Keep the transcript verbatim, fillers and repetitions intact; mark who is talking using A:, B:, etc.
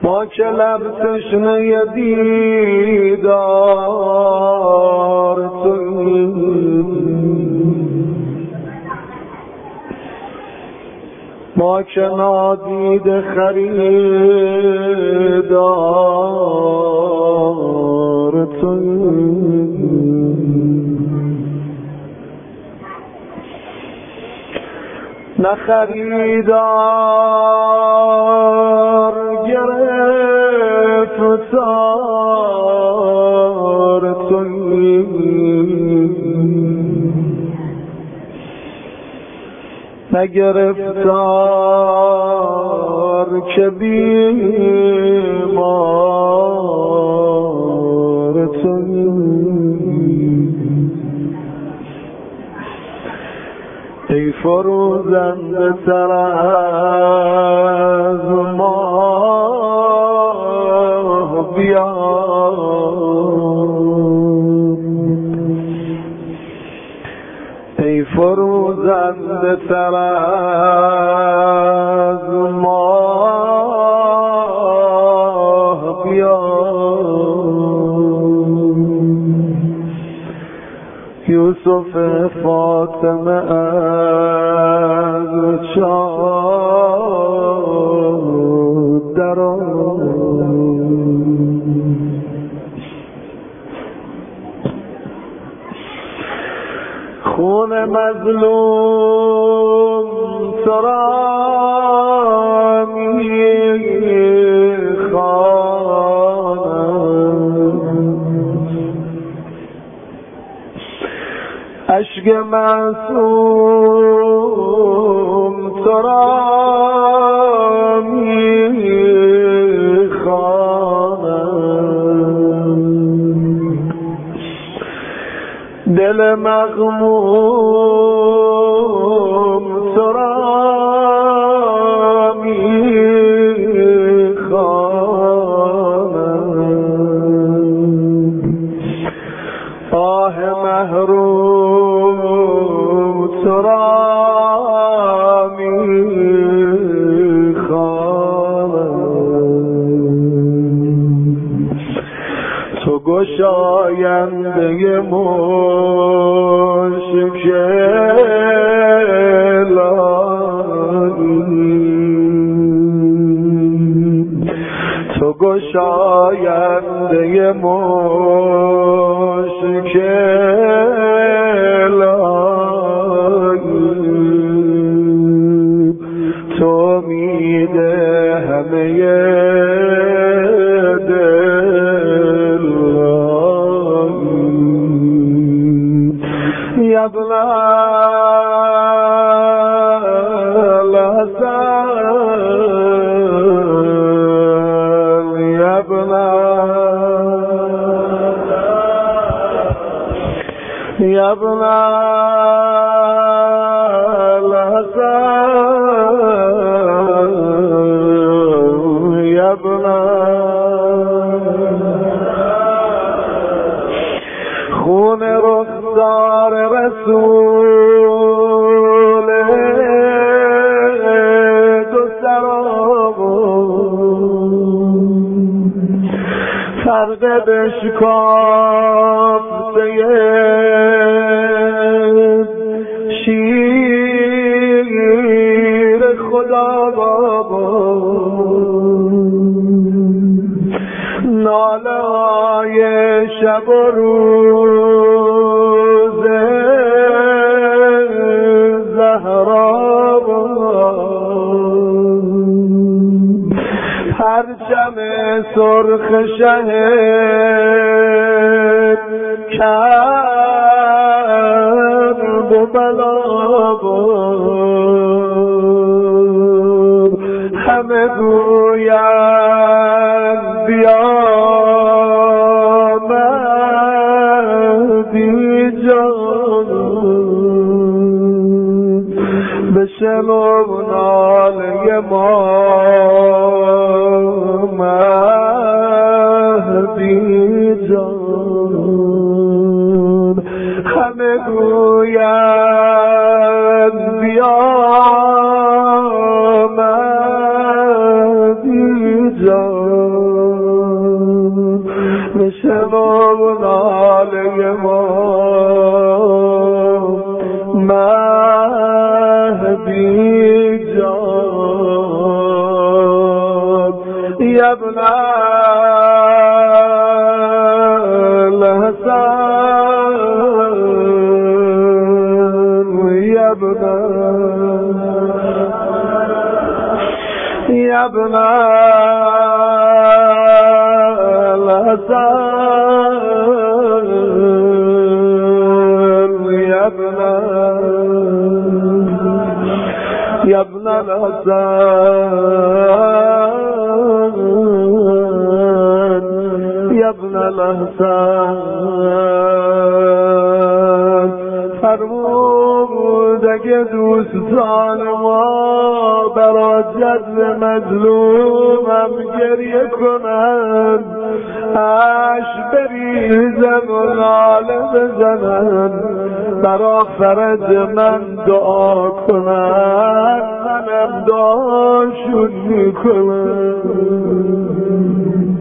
A: ما که لب تشنه دیدار توییم، ما که نادیده خریدار توییم، نه خریدار گرفتار توییم، نه گرفتار که بیمار توییم. ای فروزنده تر از ما بیا، ای فروزنده تر از ما بیا. یوسف فاطمه از چاه درآی، خون مظلوم تو را می‌خواند، اشک معصوم تو را می‌خواند، دل مغموم تو را می‌خواند، آه محروم تو را می‌خواند. تو گشاینده مشکلانی، تو گشاینده مشکلانی، تو میده همه یا ابن الحسن، یا ابن یا ابن الحسن، یا ابن خون رخسار رسول دو سرابون، پرده بشکافته شیر خدا بابون، ناله های شب و روز زهرا بابون، پرچم سرخ شهد کرب و بلا بابون، همه گویند بیا مهدی جان، بشنو ناله ما مهدی جان، همه گویند بیا مهدی جان. بشنو ناله ما مهدی جان یا ابن الحسن یا ابن یا ابن الحسن یا ابن یا ابن الحسن یا ابن الحسن فرمود اگه دوستان ما برا جد مظلومم گریه کنن اش بریزن و ناله بزنن برا فرج من دعا کنن منم دعاشون میکنم